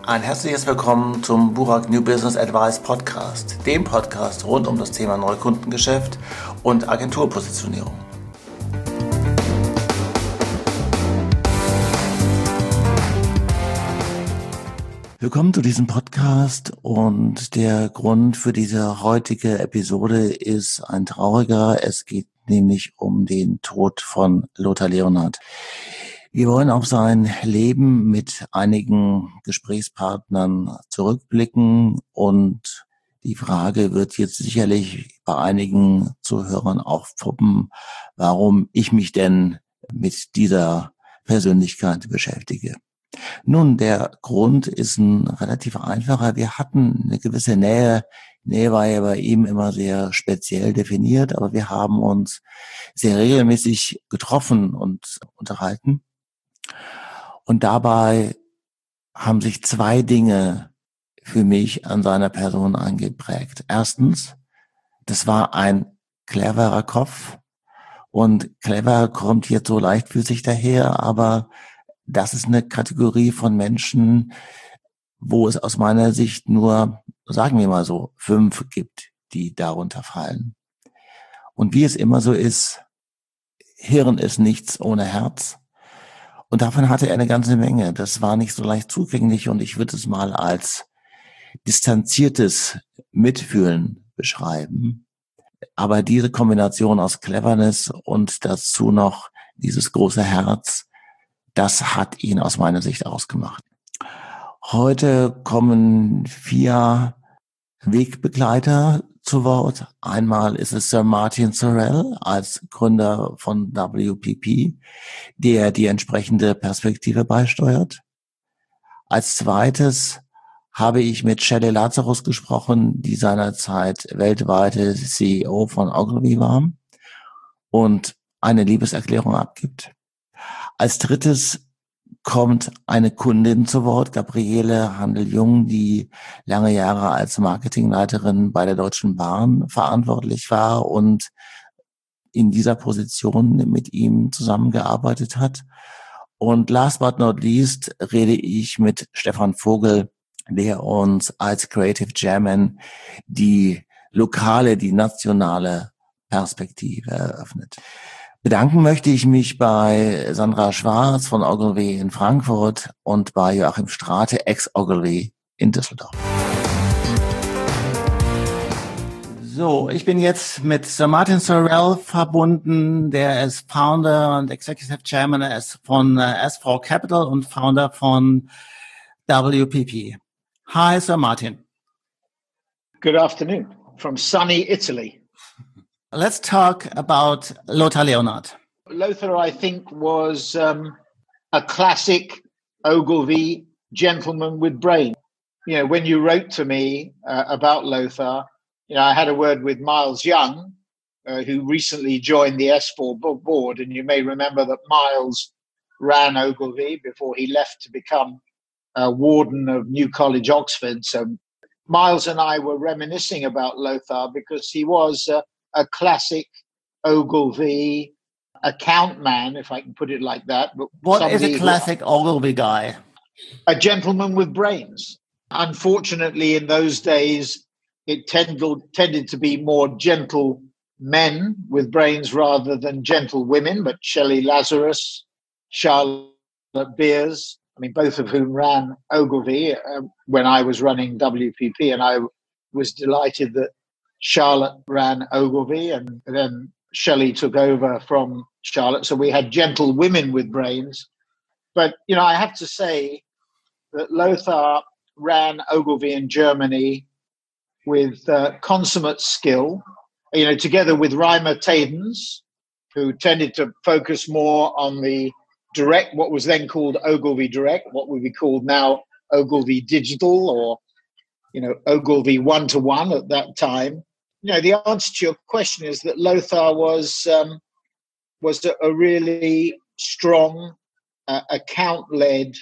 Ein herzliches Willkommen zum Burak New Business Advice Podcast, dem Podcast rund um das Thema Neukundengeschäft und Agenturpositionierung. Willkommen zu diesem Podcast und der Grund für diese heutige Episode ist ein trauriger. Es geht nämlich um den Tod von Lothar Leonhardt. Wir wollen auf sein Leben mit einigen Gesprächspartnern zurückblicken und die Frage wird jetzt sicherlich bei einigen Zuhörern aufpoppen, warum ich mich denn mit dieser Persönlichkeit beschäftige. Nun, der Grund ist ein relativ einfacher. Wir hatten eine gewisse Nähe. Nähe war ja bei ihm immer sehr speziell definiert, aber wir haben uns sehr regelmäßig getroffen und unterhalten. Und dabei haben sich zwei Dinge für mich an seiner Person eingeprägt. Erstens, das war ein cleverer Kopf. Und clever kommt jetzt so leichtfüßig daher, aber das ist eine Kategorie von Menschen, wo es aus meiner Sicht nur, sagen wir mal so, 5 gibt, die darunter fallen. Und wie es immer so ist, Hirn ist nichts ohne Herz. Und davon hatte er eine ganze Menge. Das war nicht so leicht zugänglich und ich würde es mal als distanziertes Mitfühlen beschreiben. Aber diese Kombination aus Cleverness und dazu noch dieses große Herz, das hat ihn aus meiner Sicht ausgemacht. Heute kommen 4 Wegbegleiter zu Wort. Einmal ist es Sir Martin Sorrell als Gründer von WPP, der die entsprechende Perspektive beisteuert. Als zweites habe ich mit Shelley Lazarus gesprochen, die seinerzeit weltweite CEO von Ogilvy war und eine Liebeserklärung abgibt. Als drittes kommt eine Kundin zu Wort, Gabriele Handel-Jung, die lange Jahre als Marketingleiterin bei der Deutschen Bahn verantwortlich war und in dieser Position mit ihm zusammengearbeitet hat. Und last but not least rede ich mit Stefan Vogel, der uns als Creative Chairman die lokale, die nationale Perspektive eröffnet. Bedanken möchte ich mich bei Sandra Schwarz von Ogilvy in Frankfurt und bei Joachim Strate, ex-Ogilvy in Düsseldorf. So, ich bin jetzt mit Sir Martin Sorrell verbunden, der ist Founder und Executive Chairman von SV Capital und Founder von WPP. Hi, Sir Martin. Good afternoon from sunny Italy. Let's talk about Lothar Leonhardt. Lothar, I think, was a classic Ogilvy gentleman with brain. You know, when you wrote to me about Lothar, you know, I had a word with Miles Young, who recently joined the S4 board, and you may remember that Miles ran Ogilvy before he left to become warden of New College, Oxford. So Miles and I were reminiscing about Lothar because he was a classic Ogilvy account man, if I can put it like that. But what is a classic Ogilvy guy? A gentleman with brains. Unfortunately, in those days, it tended to be more gentle men with brains rather than gentle women, but Shelley Lazarus, Charlotte Beers, I mean, both of whom ran Ogilvy when I was running WPP, and I was delighted that Charlotte ran Ogilvy and then Shelley took over from Charlotte. So we had gentle women with brains. But, you know, I have to say that Lothar ran Ogilvy in Germany with consummate skill, you know, together with Reimer Tadens, who tended to focus more on the direct, what was then called Ogilvy Direct, what would be called now Ogilvy Digital, or, you know, Ogilvy one-to-one at that time. You know, the answer to your question is that Lothar was a really strong account-led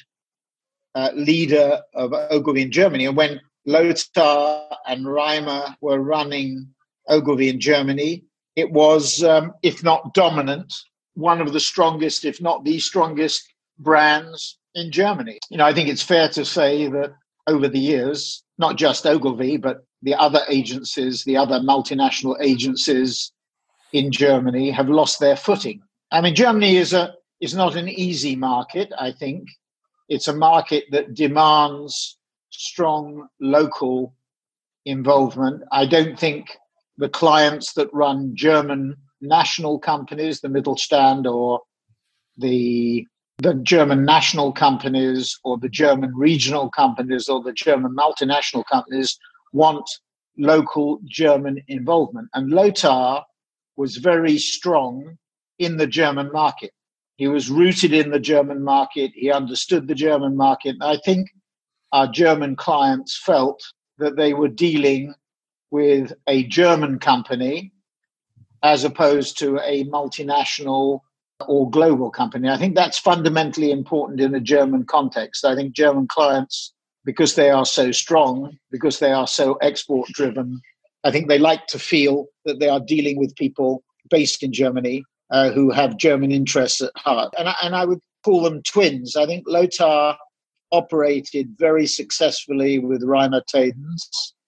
leader of Ogilvy in Germany. And when Lothar and Reimer were running Ogilvy in Germany, it was, if not dominant, one of the strongest, if not the strongest brands in Germany. You know, I think it's fair to say that over the years, not just Ogilvy, but the other agencies, the other multinational agencies in Germany have lost their footing. I mean, Germany is not an easy market, I think. It's a market that demands strong local involvement. I don't think the clients that run German national companies, the Mittelstand or the German national companies or the German regional companies or the German multinational companies want local German involvement. And Lothar was very strong in the German market. He was rooted in the German market. He understood the German market. And I think our German clients felt that they were dealing with a German company as opposed to a multinational or global company. I think that's fundamentally important in a German context. I think German clients, because they are so strong, because they are so export driven, I think they like to feel that they are dealing with people based in Germany who have German interests at heart. And I would call them twins. I think Lothar operated very successfully with Reimer Tedens,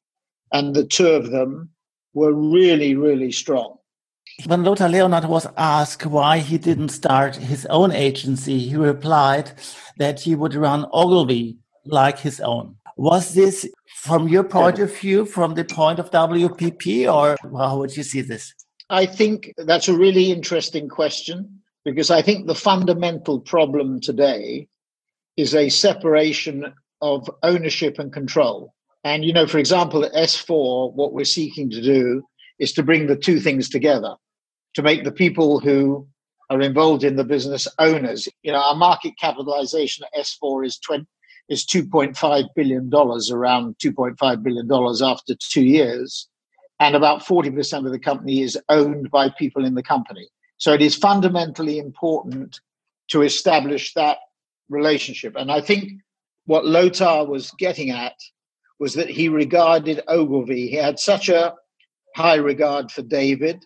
and the two of them were really, really strong. When Lothar Leonhardt was asked why he didn't start his own agency, he replied that he would run Ogilvy like his own. Was this, from your point of view, from the point of WPP, or how would you see this? I think that's a really interesting question, because I think the fundamental problem today is a separation of ownership and control. And, for example, at S4, what we're seeking to do is to bring the two things together, to make the people who are involved in the business owners. Our market capitalization at S4 is $2.5 billion, around $2.5 billion after 2 years. And about 40% of the company is owned by people in the company. So it is fundamentally important to establish that relationship. And I think what Lothar was getting at was that he regarded Ogilvy. He had such a high regard for David,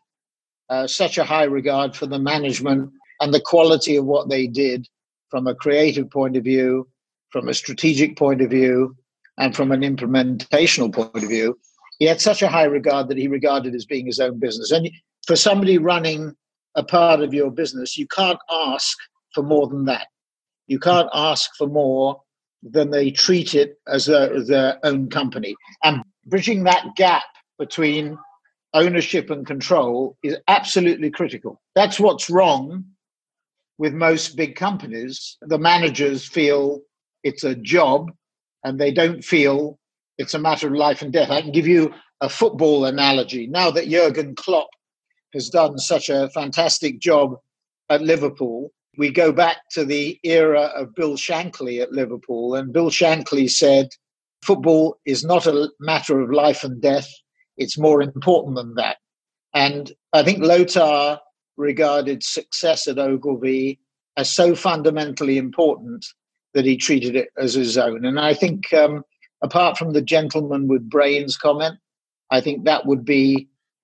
such a high regard for the management and the quality of what they did from a creative point of view, from a strategic point of view, and from an implementational point of view. He had such a high regard that he regarded as being his own business. And for somebody running a part of your business, you can't ask for more than that. You can't ask for more than they treat it as their own company. And bridging that gap between ownership and control is absolutely critical. That's what's wrong with most big companies. The managers feel it's a job and they don't feel it's a matter of life and death. I can give you a football analogy. Now that Jurgen Klopp has done such a fantastic job at Liverpool, we go back to the era of Bill Shankly at Liverpool. And Bill Shankly said, football is not a matter of life and death. It's more important than that. And I think Lothar regarded success at Ogilvy as so fundamentally important that he treated it as his own. And I think apart from the gentleman with brains comment, I think that would be,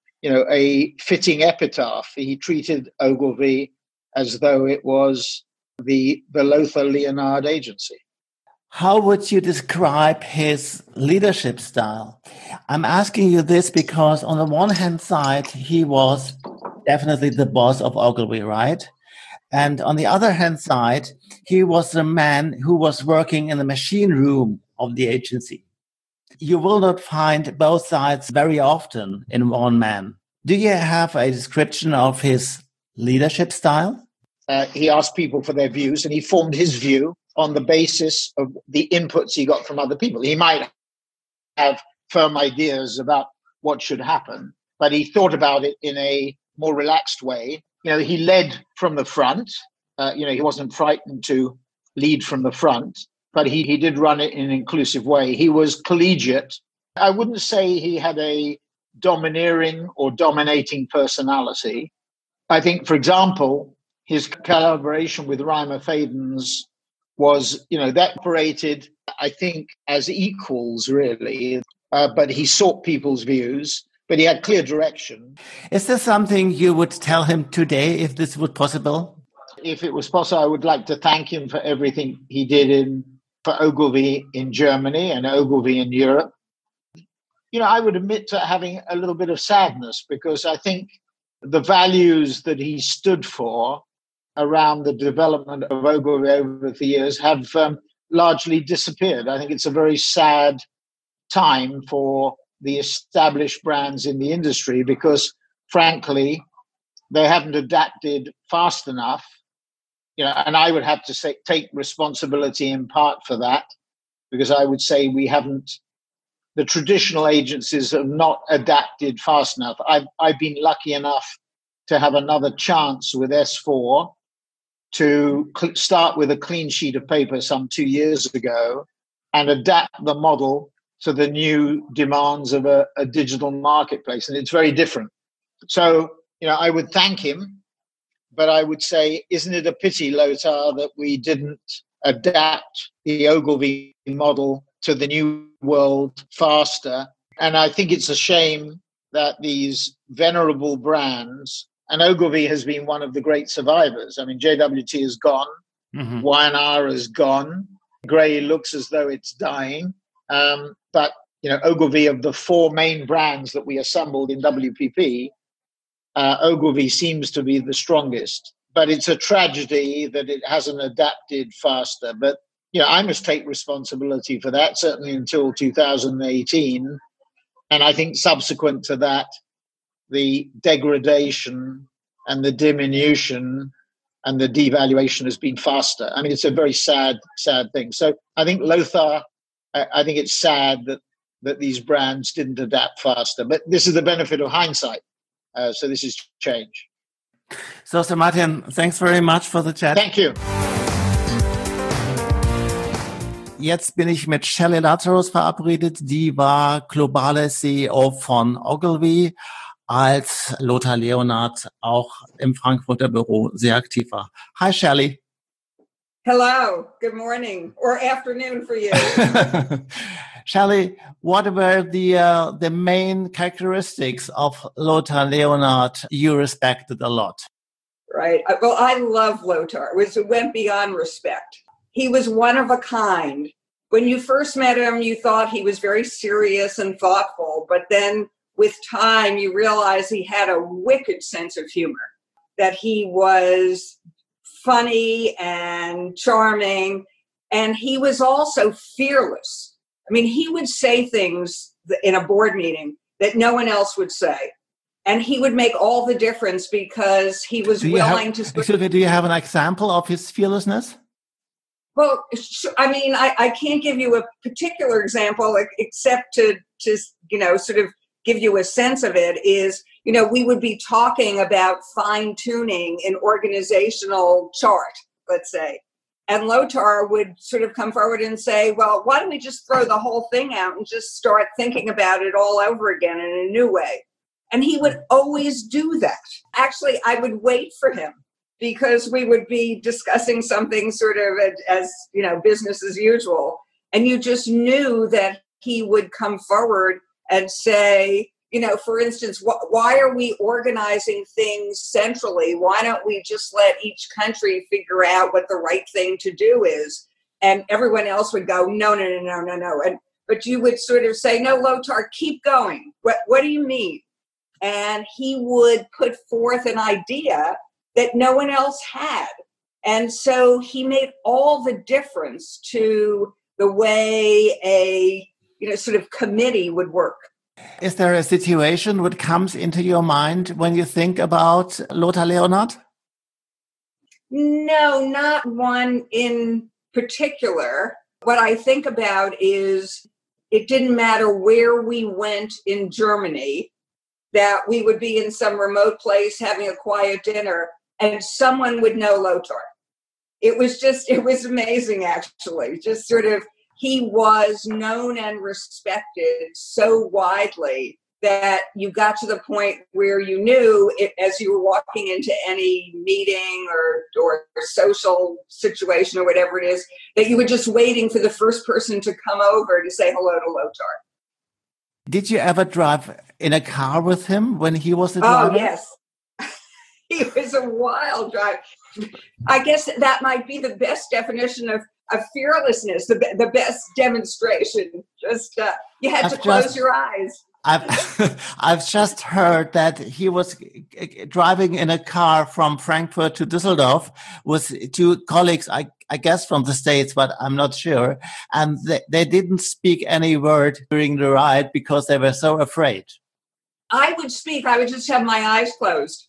a fitting epitaph. He treated Ogilvy as though it was the Lothar Leonhardt agency. How would you describe his leadership style? I'm asking you this because on the one hand side, he was definitely the boss of Ogilvy, right? And on the other hand side, he was the man who was working in the machine room of the agency. You will not find both sides very often in one man. Do you have a description of his leadership style? He asked people for their views and he formed his view on the basis of the inputs he got from other people. He might have firm ideas about what should happen, but he thought about it in a more relaxed way. He led from the front. He wasn't frightened to lead from the front, but he did run it in an inclusive way. He was collegiate. I wouldn't say he had a domineering or dominating personality. I think, for example, his collaboration with Reimer Tedens was, that operated, I think, as equals, really. But he sought people's views, but he had clear direction. Is there something you would tell him today if this was possible? If it was possible, I would like to thank him for everything he did in for Ogilvy in Germany and Ogilvy in Europe. I would admit to having a little bit of sadness, because I think the values that he stood for around the development of Ogilvy over the years have largely disappeared. I think it's a very sad time for the established brands in the industry, because, frankly, they haven't adapted fast enough. And I would have to say, take responsibility in part for that, because I would say the traditional agencies have not adapted fast enough. I've been lucky enough to have another chance with S4 to start with a clean sheet of paper some 2 years ago and adapt the model to the new demands of a digital marketplace. And it's very different. So, I would thank him, but I would say, isn't it a pity, Lothar, that we didn't adapt the Ogilvy model to the new world faster? And I think it's a shame that these venerable brands, and Ogilvy has been one of the great survivors. I mean, JWT is gone. Mm-hmm. Y&R is gone. Grey looks as though it's dying. But, Ogilvy, of the four main brands that we assembled in WPP, Ogilvy seems to be the strongest. But it's a tragedy that it hasn't adapted faster. But, I must take responsibility for that, certainly until 2018. And I think subsequent to that, the degradation and the diminution and the devaluation has been faster. I mean, it's a very sad, sad thing. So I think, Lothar, I think it's sad that these brands didn't adapt faster. But this is the benefit of hindsight. So this is change. So, Sir Martin, thanks very much for the chat. Thank you. Jetzt bin ich mit Shelley Lazarus verabredet. Die war globale CEO von Ogilvy, als Lothar Leonhardt auch im Frankfurter Büro sehr aktiv war. Hi, Shelley. Hello. Good morning or afternoon for you. Shelley, what were the main characteristics of Lothar Leonhardt you respected a lot? Right. Well, I love Lothar. It went beyond respect. He was one of a kind. When you first met him, you thought he was very serious and thoughtful, but then with time, you realize he had a wicked sense of humor, that he was funny and charming, and he was also fearless. I mean, he would say things in a board meeting that no one else would say. And he would make all the difference because he was willing to... Do you have an example of his fearlessness? Well, I mean, I can't give you a particular example except to sort of give you a sense of it is, we would be talking about fine-tuning an organizational chart, let's say. And Lothar would sort of come forward and say, well, why don't we just throw the whole thing out and just start thinking about it all over again in a new way? And he would always do that. Actually, I would wait for him because we would be discussing something sort of as business as usual. And you just knew that he would come forward and say, for instance, why are we organizing things centrally? Why don't we just let each country figure out what the right thing to do is? And everyone else would go, no. But you would sort of say, no, Lothar, keep going. What do you mean? And he would put forth an idea that no one else had. And so he made all the difference to the way a sort of committee would work. Is there a situation that comes into your mind when you think about Lothar Leonhardt? No, not one in particular. What I think about is it didn't matter where we went in Germany, that we would be in some remote place having a quiet dinner and someone would know Lothar. It was amazing, actually. Just sort of, he was known and respected so widely that you got to the point where you knew it, as you were walking into any meeting or social situation or whatever it is, that you were just waiting for the first person to come over to say hello to Lothar. Did you ever drive in a car with him when he was a driver? Oh, yes. He was a wild driver. I guess that might be the best definition of fearlessness, the best demonstration. Just you had to close your eyes. I've just heard that he was driving in a car from Frankfurt to Düsseldorf with two colleagues, I guess from the States, but I'm not sure. And they didn't speak any word during the ride because they were so afraid. I would speak. I would just have my eyes closed.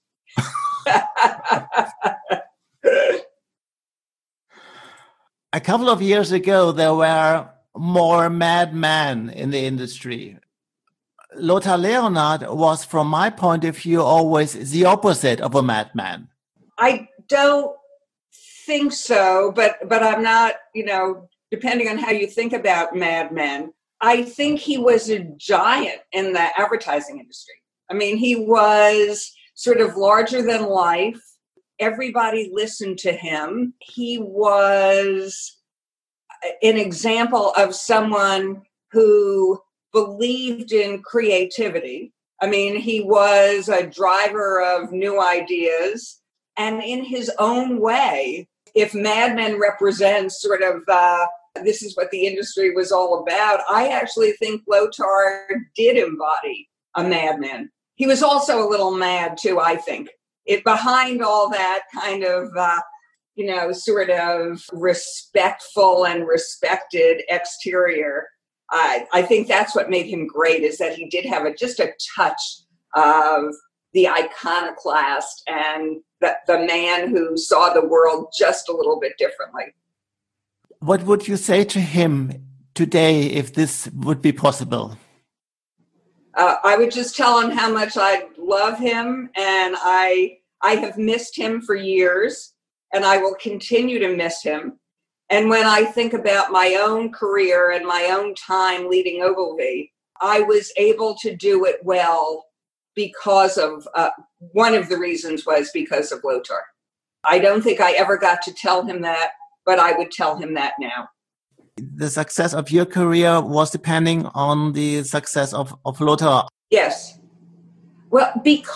A couple of years ago, there were more madmen in the industry. Lothar Leonhardt was, from my point of view, always the opposite of a madman. I don't think so, but I'm not, depending on how you think about madmen, I think he was a giant in the advertising industry. I mean, he was sort of larger than life. Everybody listened to him. He was an example of someone who believed in creativity. I mean, he was a driver of new ideas. And in his own way, if Mad Men represents sort of this is what the industry was all about, I actually think Lothar did embody a madman. He was also a little mad, too, I think. Behind all that kind of, sort of respectful and respected exterior, I think that's what made him great, is that he did have just a touch of the iconoclast and the man who saw the world just a little bit differently. What would you say to him today if this would be possible? I would just tell him how much I love him, and I have missed him for years, and I will continue to miss him. And when I think about my own career and my own time leading Ogilvy, I was able to do it well because of, one of the reasons was because of Lothar. I don't think I ever got to tell him that, but I would tell him that now. The success of your career was depending on the success of Lothar. Yes. Well,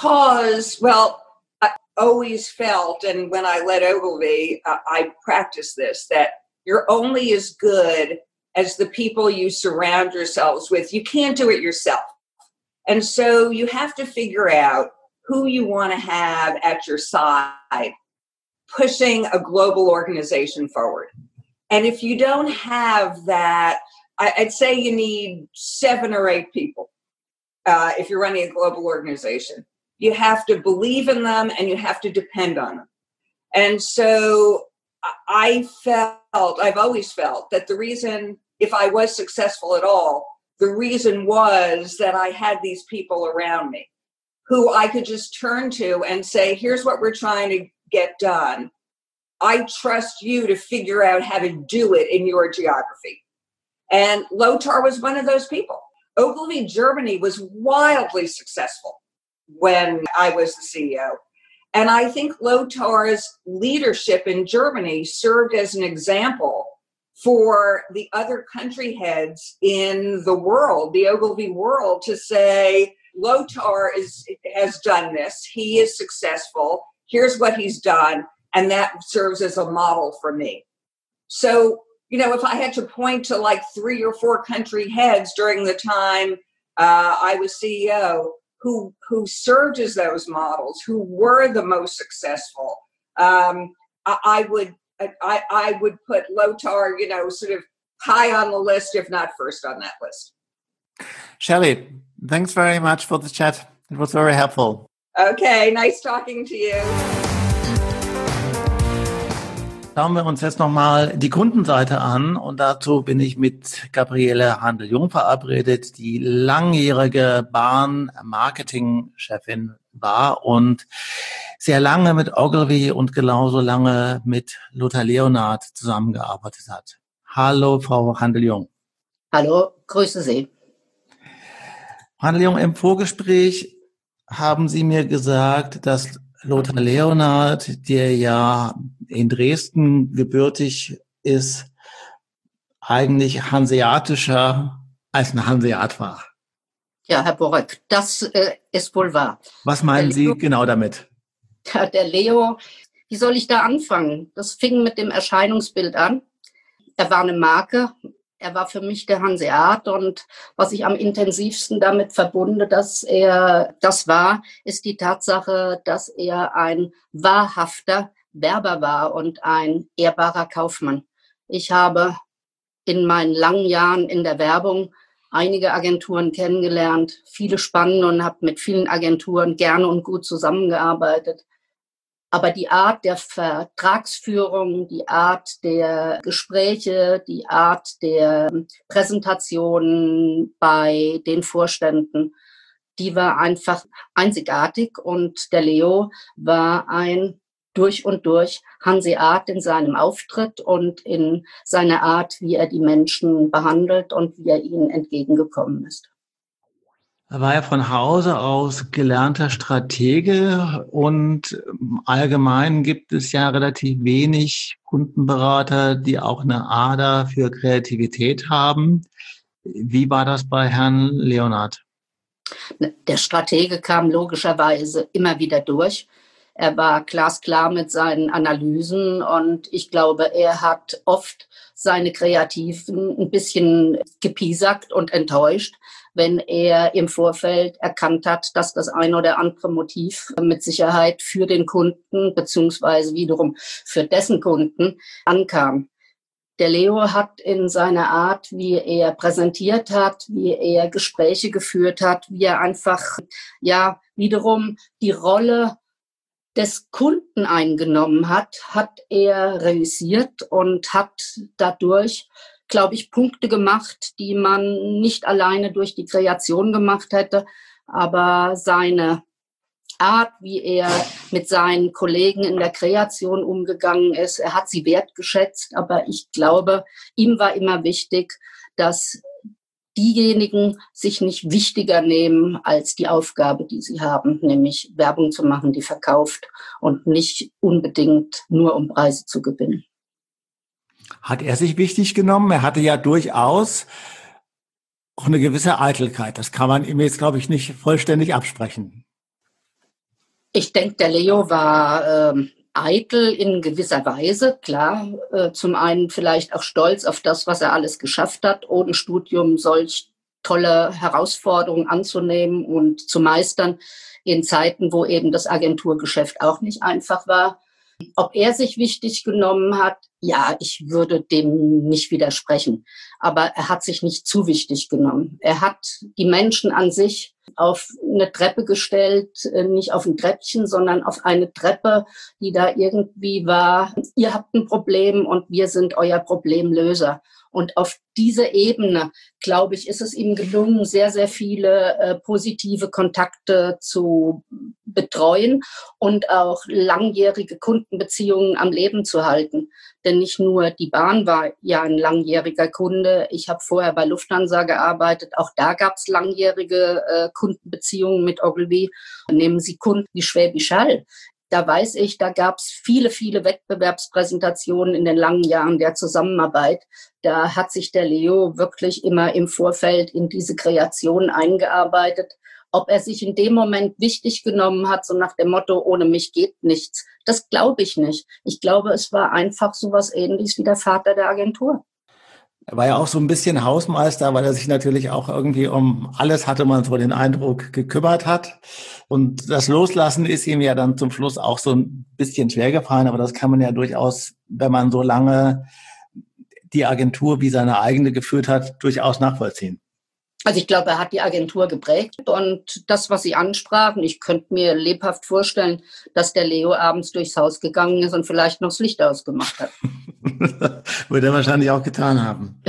I always felt, and when I led Ogilvy, I practiced this, that you're only as good as the people you surround yourselves with. You can't do it yourself. And so you have to figure out who you want to have at your side, pushing a global organization forward. And if you don't have that, I'd say you need 7 or 8 people if you're running a global organization. You have to believe in them and you have to depend on them. And so I've always felt that the reason, if I was successful at all, the reason was that I had these people around me who I could just turn to and say, here's what we're trying to get done. I trust you to figure out how to do it in your geography. And Lothar was one of those people. Ogilvy Germany was wildly successful when I was the CEO. And I think Lothar's leadership in Germany served as an example for the other country heads in the world, the Ogilvy world, to say, Lothar has done this. He is successful. Here's what he's done. And that serves as a model for me. So, if I had to point to like 3 or 4 country heads during the time I was CEO who served as those models, who were the most successful, I would put Lothar, sort of high on the list, if not first on that list. Shelley, thanks very much for the chat. It was very helpful. Okay, nice talking to you. Schauen wir uns jetzt nochmal die Kundenseite an und dazu bin ich mit Gabriele Handel-Jung verabredet, die langjährige Bahn-Marketing-Chefin war und sehr lange mit Ogilvy und genauso lange mit Lothar Leonhardt zusammengearbeitet hat. Hallo, Frau Handel-Jung. Hallo, grüße Sie. Handel-Jung, im Vorgespräch haben Sie mir gesagt, dass Lothar Leonhardt, der ja in Dresden gebürtig ist, eigentlich hanseatischer als ein Hanseat war. Ja, Herr Borek, das ist wohl wahr. Was meinen Sie genau damit? Ja, der Leo, wie soll ich da anfangen? Das fing mit dem Erscheinungsbild an. Er war eine Marke. Er war für mich der Hanseat und was ich am intensivsten damit verbunde, dass er das war, ist die Tatsache, dass er ein wahrhafter Werber war und ein ehrbarer Kaufmann. Ich habe in meinen langen Jahren in der Werbung einige Agenturen kennengelernt, viele spannende und habe mit vielen Agenturen gerne und gut zusammengearbeitet. Aber die Art der Vertragsführung, die Art der Gespräche, die Art der Präsentationen bei den Vorständen, die war einfach einzigartig. Und der Leo war ein durch und durch Hanseat in seinem Auftritt und in seiner Art, wie er die Menschen behandelt und wie er ihnen entgegengekommen ist. Er war ja von Hause aus gelernter Stratege und allgemein gibt es ja relativ wenig Kundenberater, die auch eine Ader für Kreativität haben. Wie war das bei Herrn Leonhard? Der Stratege kam logischerweise immer wieder durch. Er war glasklar mit seinen Analysen und ich glaube, er hat oft seine Kreativen ein bisschen gepiesackt und enttäuscht, wenn er im Vorfeld erkannt hat, dass das ein oder andere Motiv mit Sicherheit für den Kunden beziehungsweise wiederum für dessen Kunden ankam. Der Leo hat in seiner Art, wie er präsentiert hat, wie er Gespräche geführt hat, wie er einfach wiederum die Rolle des Kunden eingenommen hat, hat er reüssiert und hat dadurch, glaube ich, Punkte gemacht, die man nicht alleine durch die Kreation gemacht hätte, aber seine Art, wie er mit seinen Kollegen in der Kreation umgegangen ist, er hat sie wertgeschätzt, aber ich glaube, ihm war immer wichtig, dass diejenigen sich nicht wichtiger nehmen als die Aufgabe, die sie haben, nämlich Werbung zu machen, die verkauft und nicht unbedingt nur um Preise zu gewinnen. Hat er sich wichtig genommen? Er hatte ja durchaus auch eine gewisse Eitelkeit. Das kann man ihm jetzt, glaube ich, nicht vollständig absprechen. Ich denke, der Leo war eitel in gewisser Weise, klar. Zum einen vielleicht auch stolz auf das, was er alles geschafft hat, ohne Studium solch tolle Herausforderungen anzunehmen und zu meistern in Zeiten, wo eben das Agenturgeschäft auch nicht einfach war. Ob er sich wichtig genommen hat, ja, ich würde dem nicht widersprechen. Aber er hat sich nicht zu wichtig genommen. Er hat die Menschen an sich auf eine Treppe gestellt, nicht auf ein Treppchen, sondern auf eine Treppe, die da irgendwie war, ihr habt ein Problem und wir sind euer Problemlöser. Und auf diese Ebene, glaube ich, ist es ihm gelungen, sehr, sehr viele positive Kontakte zu betreuen und auch langjährige Kundenbeziehungen am Leben zu halten. Denn nicht nur die Bahn war ja ein langjähriger Kunde. Ich habe vorher bei Lufthansa gearbeitet. Auch da gab es langjährige Kundenbeziehungen mit Ogilvy. Nehmen Sie Kunden wie Schwäbisch Hall. Da weiß ich, da gab es viele, viele Wettbewerbspräsentationen in den langen Jahren der Zusammenarbeit. Da hat sich der Leo wirklich immer im Vorfeld in diese Kreation eingearbeitet. Ob er sich in dem Moment wichtig genommen hat, so nach dem Motto, ohne mich geht nichts, das glaube ich nicht. Ich glaube, es war einfach sowas Ähnliches wie der Vater der Agentur. Er war ja auch so ein bisschen Hausmeister, weil er sich natürlich auch irgendwie um alles, hatte man so den Eindruck, gekümmert hat. Und das Loslassen ist ihm ja dann zum Schluss auch so ein bisschen schwer gefallen. Aber das kann man ja durchaus, wenn man so lange die Agentur wie seine eigene geführt hat, durchaus nachvollziehen. Also ich glaube, er hat die Agentur geprägt und das, was Sie ansprachen, ich könnte mir lebhaft vorstellen, dass der Leo abends durchs Haus gegangen ist und vielleicht noch das Licht ausgemacht hat. Würde er wahrscheinlich auch getan haben.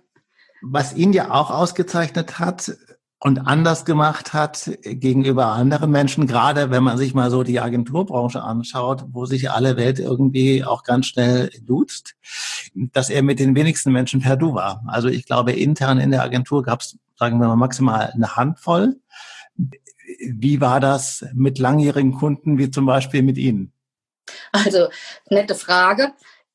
Was ihn ja auch ausgezeichnet hat und anders gemacht hat gegenüber anderen Menschen, gerade wenn man sich mal so die Agenturbranche anschaut, wo sich alle Welt irgendwie auch ganz schnell duzt, dass er mit den wenigsten Menschen per Du war. Also ich glaube, intern in der Agentur gab es, sagen wir mal, maximal eine Handvoll. Wie war das mit langjährigen Kunden, wie zum Beispiel mit Ihnen? Also, nette Frage.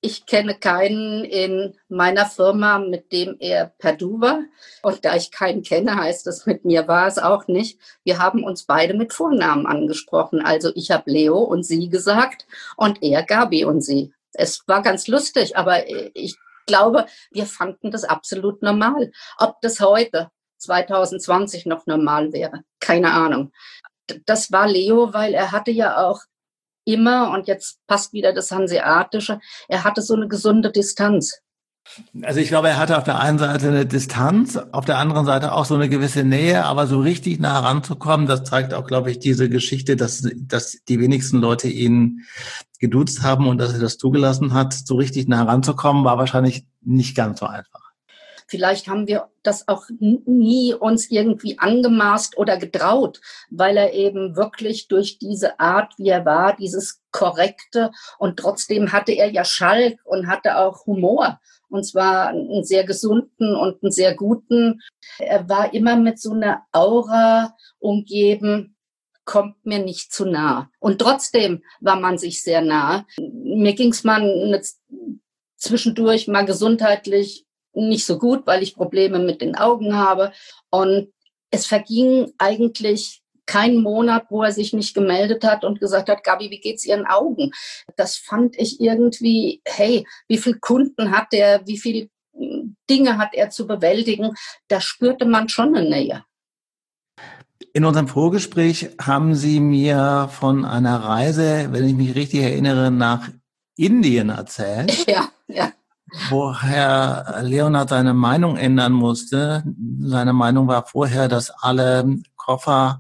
Ich kenne keinen in meiner Firma, mit dem er per Du war. Und da ich keinen kenne, heißt das, mit mir war es auch nicht. Wir haben uns beide mit Vornamen angesprochen. Also ich habe Leo und sie gesagt und er Gabi und sie. Es war ganz lustig, aber ich glaube, wir fanden das absolut normal. Ob das heute, 2020, noch normal wäre, keine Ahnung. Das war Leo, weil er hatte ja auch immer, und jetzt passt wieder das Hanseatische, er hatte so eine gesunde Distanz. Also ich glaube, er hatte auf der einen Seite eine Distanz, auf der anderen Seite auch so eine gewisse Nähe, aber so richtig nah ranzukommen, das zeigt auch, glaube ich, diese Geschichte, dass die wenigsten Leute ihn geduzt haben und dass er das zugelassen hat. So richtig nah ranzukommen, war wahrscheinlich nicht ganz so einfach. Vielleicht haben wir das auch nie uns irgendwie angemaßt oder getraut, weil er eben wirklich durch diese Art, wie er war, dieses Korrekte, und trotzdem hatte er ja Schalk und hatte auch Humor. Und zwar einen sehr gesunden und einen sehr guten. Er war immer mit so einer Aura umgeben, kommt mir nicht zu nah. Und trotzdem war man sich sehr nah. Mir ging es mal zwischendurch mal gesundheitlich nicht so gut, weil ich Probleme mit den Augen habe. Und es verging eigentlich kein Monat, wo er sich nicht gemeldet hat und gesagt hat, Gabi, wie geht's Ihren Augen? Das fand ich irgendwie, hey, wie viele Kunden hat er, wie viele Dinge hat er zu bewältigen? Da spürte man schon eine Nähe. In unserem Vorgespräch haben Sie mir von einer Reise, wenn ich mich richtig erinnere, nach Indien erzählt. Ja, ja. Wo Herr Leonhard seine Meinung ändern musste. Seine Meinung war vorher, dass alle Koffer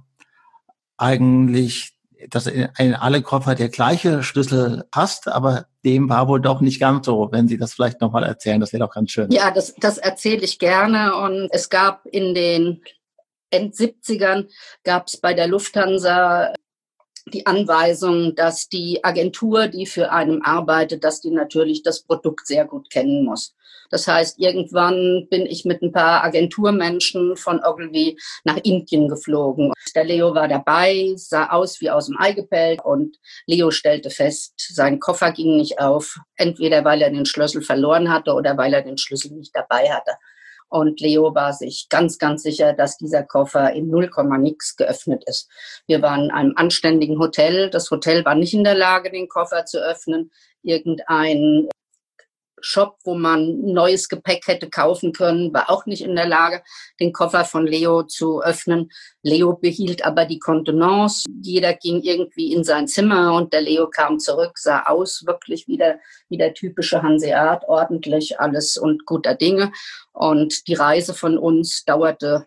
dass in alle Koffer der gleiche Schlüssel passt, aber dem war wohl doch nicht ganz so. Wenn Sie das vielleicht nochmal erzählen, das wäre doch ganz schön. Ja, das erzähle ich gerne. Und es gab in den End-70ern gab es bei der Lufthansa die Anweisung, dass die Agentur, die für einen arbeitet, dass die natürlich das Produkt sehr gut kennen muss. Das heißt, irgendwann bin ich mit ein paar Agenturmenschen von Ogilvy nach Indien geflogen. Der Leo war dabei, sah aus wie aus dem Ei gepellt, und Leo stellte fest, sein Koffer ging nicht auf, entweder weil er den Schlüssel verloren hatte oder weil er den Schlüssel nicht dabei hatte. Und Leo war sich ganz, ganz sicher, dass dieser Koffer in 0, nix geöffnet ist. Wir waren in einem anständigen Hotel. Das Hotel war nicht in der Lage, den Koffer zu öffnen. Irgendein Shop, wo man neues Gepäck hätte kaufen können, war auch nicht in der Lage, den Koffer von Leo zu öffnen. Leo behielt aber die Kontenance. Jeder ging irgendwie in sein Zimmer und der Leo kam zurück, sah aus wirklich wie der typische Hanseat, ordentlich alles und guter Dinge. Und die Reise von uns dauerte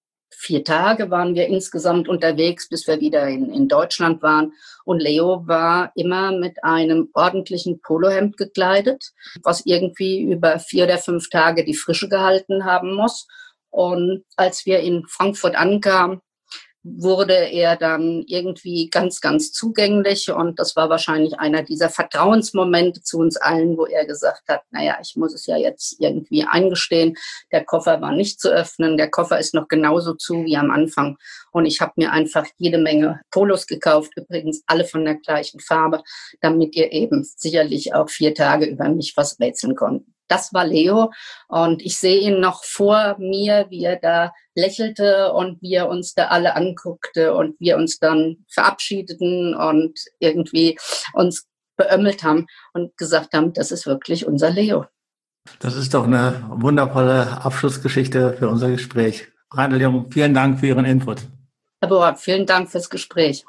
4 Tage, waren wir insgesamt unterwegs, bis wir wieder in Deutschland waren. Und Leo war immer mit einem ordentlichen Polohemd gekleidet, was irgendwie über 4 oder 5 Tage die Frische gehalten haben muss. Und als wir in Frankfurt ankamen, wurde er dann irgendwie ganz, ganz zugänglich. Und das war wahrscheinlich einer dieser Vertrauensmomente zu uns allen, wo er gesagt hat, naja, ich muss es ja jetzt irgendwie eingestehen. Der Koffer war nicht zu öffnen. Der Koffer ist noch genauso zu wie am Anfang. Und ich habe mir einfach jede Menge Polos gekauft, übrigens alle von der gleichen Farbe, damit ihr eben sicherlich auch 4 Tage über mich was rätseln konnten. Das war Leo, und ich sehe ihn noch vor mir, wie er da lächelte und wie er uns da alle anguckte und wir uns dann verabschiedeten und irgendwie uns beömmelt haben und gesagt haben, das ist wirklich unser Leo. Das ist doch eine wundervolle Abschlussgeschichte für unser Gespräch. Rainer Jung, vielen Dank für Ihren Input. Herr Borak, vielen Dank fürs Gespräch.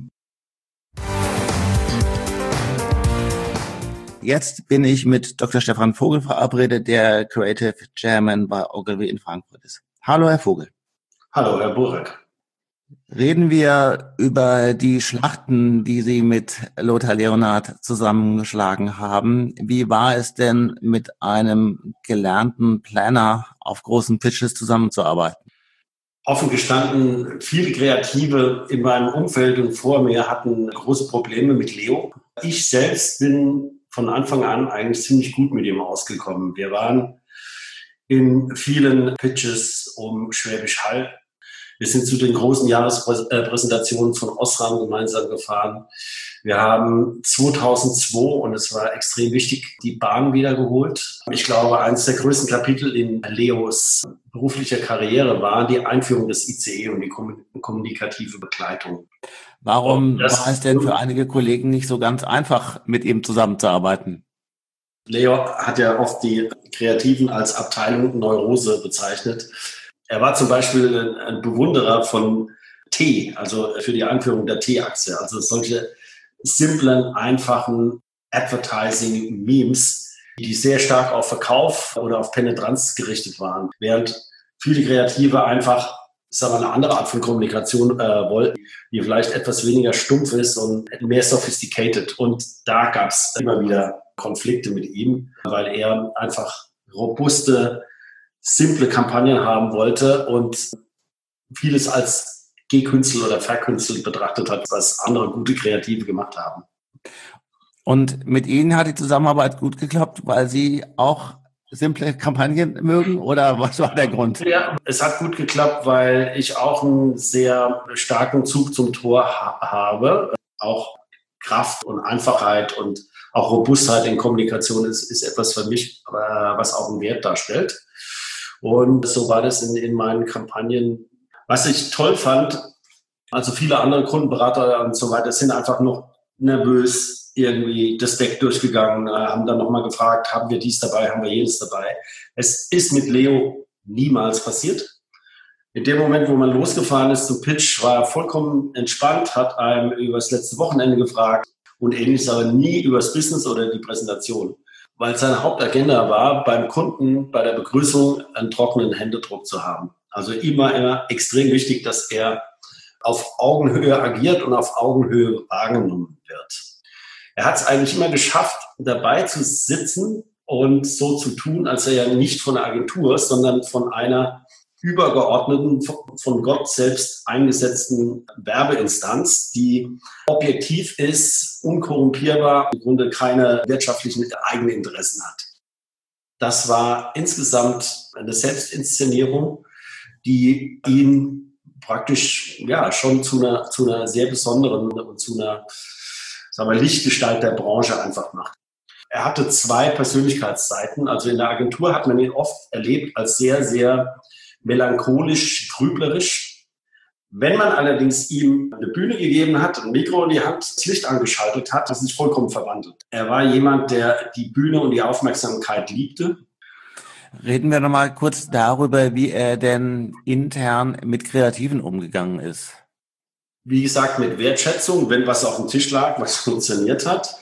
Jetzt bin ich mit Dr. Stefan Vogel verabredet, der Creative Chairman bei Ogilvy in Frankfurt ist. Hallo, Herr Vogel. Hallo, Herr Burek. Reden wir über die Schlachten, die Sie mit Lothar Leonhard zusammengeschlagen haben. Wie war es denn, mit einem gelernten Planner auf großen Pitches zusammenzuarbeiten? Offen gestanden, viele Kreative in meinem Umfeld und vor mir hatten große Probleme mit Leo. Ich selbst bin von Anfang an eigentlich ziemlich gut mit ihm ausgekommen. Wir waren in vielen Pitches um Schwäbisch Hall. Wir sind zu den großen Jahrespräsentationen von Osram gemeinsam gefahren. Wir haben 2002, und es war extrem wichtig, die Bahn wiedergeholt. Ich glaube, eines der größten Kapitel in Leos beruflicher Karriere war die Einführung des ICE und die kommunikative Begleitung. Warum war es denn für einige Kollegen nicht so ganz einfach, mit ihm zusammenzuarbeiten? Leo hat ja oft die Kreativen als Abteilung Neurose bezeichnet. Er war zum Beispiel ein Bewunderer von T, also für die Einführung der T-Achse. Also solche simplen, einfachen Advertising-Memes, die sehr stark auf Verkauf oder auf Penetranz gerichtet waren. Während viele Kreative einfach, sagen wir, eine andere Art von Kommunikation wollten, die vielleicht etwas weniger stumpf ist und mehr sophisticated. Und da gab es immer wieder Konflikte mit ihm, weil er einfach robuste, simple Kampagnen haben wollte und vieles als gekünstelt oder verkünstelt betrachtet hat, was andere gute Kreative gemacht haben. Und mit Ihnen hat die Zusammenarbeit gut geklappt, weil Sie auch simple Kampagnen mögen, oder was war der Grund? Ja, es hat gut geklappt, weil ich auch einen sehr starken Zug zum Tor habe. Auch Kraft und Einfachheit und auch Robustheit in Kommunikation ist etwas für mich, was auch einen Wert darstellt. Und so war das in meinen Kampagnen. Was ich toll fand, also viele andere Kundenberater und so weiter sind einfach noch nervös irgendwie das Deck durchgegangen, haben dann nochmal gefragt, haben wir dies dabei, haben wir jenes dabei. Es ist mit Leo niemals passiert. In dem Moment, wo man losgefahren ist zum Pitch, war er vollkommen entspannt, hat einem über das letzte Wochenende gefragt und ähnliches, aber nie über das Business oder die Präsentation. Weil seine Hauptagenda war, beim Kunden bei der Begrüßung einen trockenen Händedruck zu haben. Also immer extrem wichtig, dass er auf Augenhöhe agiert und auf Augenhöhe wahrgenommen wird. Er hat es eigentlich immer geschafft, dabei zu sitzen und so zu tun, als er ja nicht von der Agentur, sondern von einer übergeordneten, von Gott selbst eingesetzten Werbeinstanz, die objektiv ist, unkorrumpierbar, im Grunde keine wirtschaftlichen Eigeninteressen hat. Das war insgesamt eine Selbstinszenierung, die ihn praktisch ja schon zu einer sehr besonderen und zu einer, sagen wir, Lichtgestalt der Branche einfach macht. Er hatte 2 Persönlichkeitsseiten. Also in der Agentur hat man ihn oft erlebt als sehr, sehr melancholisch, grüblerisch. Wenn man allerdings ihm eine Bühne gegeben hat, ein Mikro in die Hand, das Licht angeschaltet hat, das ist vollkommen verwandelt. Er war jemand, der die Bühne und die Aufmerksamkeit liebte. Reden wir noch mal kurz darüber, wie er denn intern mit Kreativen umgegangen ist. Wie gesagt, mit Wertschätzung, wenn was auf dem Tisch lag, was funktioniert hat.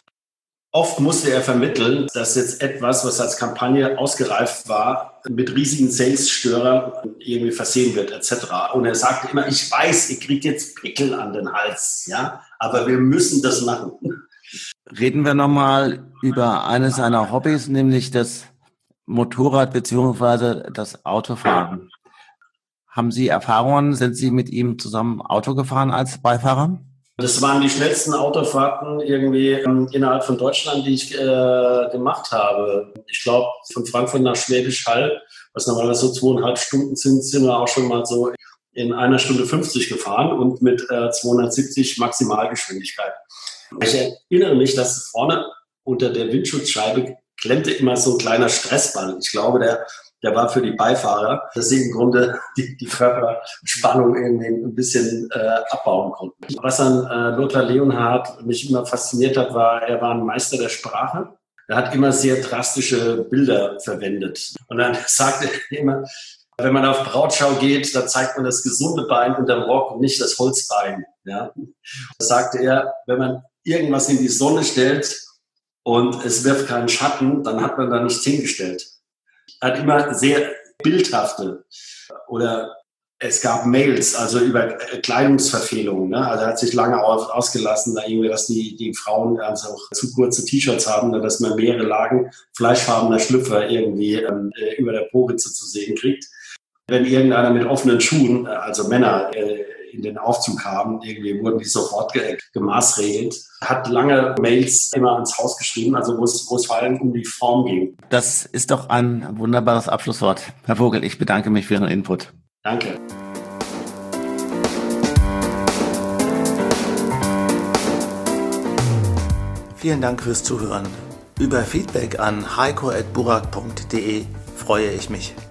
Oft musste er vermitteln, dass jetzt etwas, was als Kampagne ausgereift war, mit riesigen Sales-Störern irgendwie versehen wird, etc. Und er sagte immer, ich weiß, ihr kriegt jetzt Pickel an den Hals, ja, aber wir müssen das machen. Reden wir nochmal über eines seiner Hobbys, nämlich das Motorrad bzw. das Autofahren. Haben Sie Erfahrungen? Sind Sie mit ihm zusammen Auto gefahren als Beifahrer? Das waren die schnellsten Autofahrten irgendwie innerhalb von Deutschland, die ich gemacht habe. Ich glaube, von Frankfurt nach Schwäbisch Hall, was normalerweise so 2,5 Stunden sind wir auch schon mal so in 1 Stunde 50 gefahren und mit 270 Maximalgeschwindigkeit. Ich erinnere mich, dass vorne unter der Windschutzscheibe klemmte immer so ein kleiner Stressball. Ich glaube, der war für die Beifahrer, dass sie im Grunde die Körperspannung irgendwie ein bisschen abbauen konnten. Was an Lothar Leonhardt mich immer fasziniert hat, er war ein Meister der Sprache. Er hat immer sehr drastische Bilder verwendet. Und dann sagte er immer, wenn man auf Brautschau geht, da zeigt man das gesunde Bein unterm Rock und nicht das Holzbein. Ja? Da sagte er, wenn man irgendwas in die Sonne stellt und es wirft keinen Schatten, dann hat man da nichts hingestellt. Er hat immer sehr bildhafte, oder es gab Mails, also über Kleidungsverfehlungen. Ne? Also er hat sich lange ausgelassen, da irgendwie, dass die Frauen also auch zu kurze T-Shirts haben, dass man mehrere Lagen fleischfarbener Schlüpfer irgendwie über der Po-Ritze zu sehen kriegt. Wenn irgendeiner mit offenen Schuhen, also Männer, in den Aufzug haben, irgendwie wurden die sofort gemaßregelt. Hat lange Mails immer ans Haus geschrieben, also wo es vor allem um die Form ging. Das ist doch ein wunderbares Abschlusswort. Herr Vogel, ich bedanke mich für Ihren Input. Danke. Vielen Dank fürs Zuhören. Über Feedback an heiko@burak.de freue ich mich.